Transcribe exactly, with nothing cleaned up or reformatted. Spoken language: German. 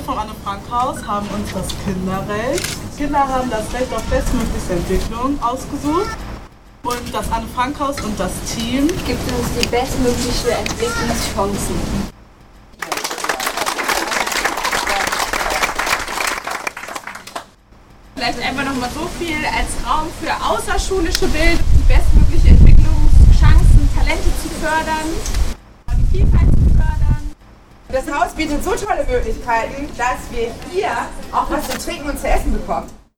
vom Anne-Frank-Haus haben uns das Kinderrecht. Kinder haben das Recht auf bestmögliche Entwicklung ausgesucht. Und das Anne-Frank-Haus und das Team gibt uns die bestmögliche Entwicklungschancen. Vielleicht einfach nochmal so viel als Raum für außerschulische Bildung, bestmögliche Entwicklungschancen, Talente zu fördern, die Vielfalt zu fördern. Das Haus bietet so tolle Möglichkeiten, dass wir hier auch was zu trinken und zu essen bekommen.